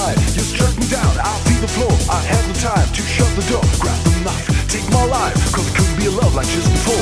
right. You struck me down, I feel the floor. I have the time to shut the door. Grab the knife, take my life, cause it couldn't be a love like just before.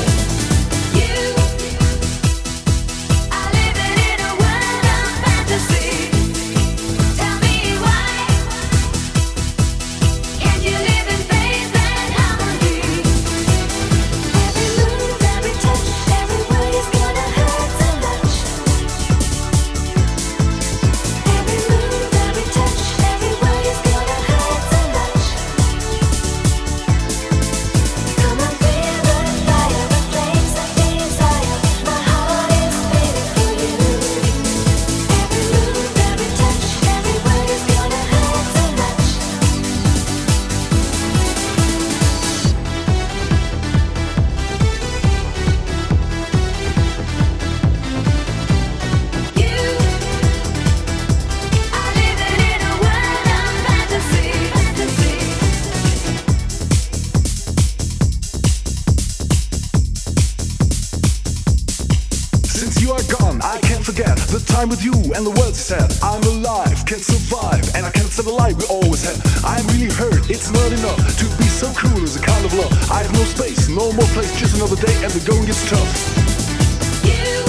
I can't forget the time with you and the words you said. I'm alive, can survive, and I can't set the light we always had. I'm really hurt, it's not enough to be so cruel as a kind of love. I have no space, no more place, just another day and the going gets tough.